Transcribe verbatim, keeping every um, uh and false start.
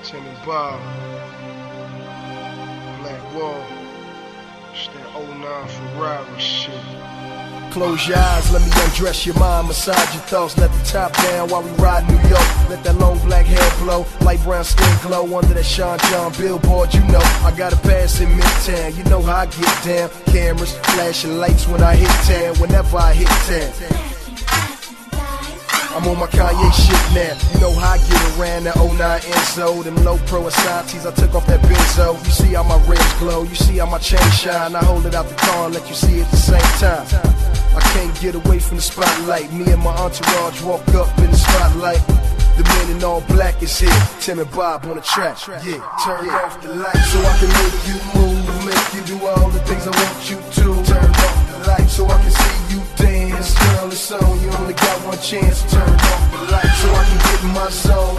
Tim and Bob, Black Wall, it's that oh nine Ferrari shit. Close your eyes, let me undress your mind, massage your thoughts, let the top down while we ride New York. Let that long black hair blow, light brown skin glow under that Sean John billboard, you know I got a pass in Midtown, you know how I get down. Cameras, flashing lights when I hit town, whenever I hit town. I'm on my Kanye shit now, you know how I get around that oh nine Enzo. Them low pro Asantis, I took off that benzo. You see how my rims glow, you see how my chain shine. I hold it out the car and let you see it at the same time. I can't get away from the spotlight. Me and my entourage walk up in the spotlight. The men in all black is here, Tim and Bob on the track. Yeah, turn off the lights so I can make you move, make you do all the things I want you to. Turn off the lights so I can see you dance. Girl, it's on, you only got one chance. Turn off the lights so I can get in my zone.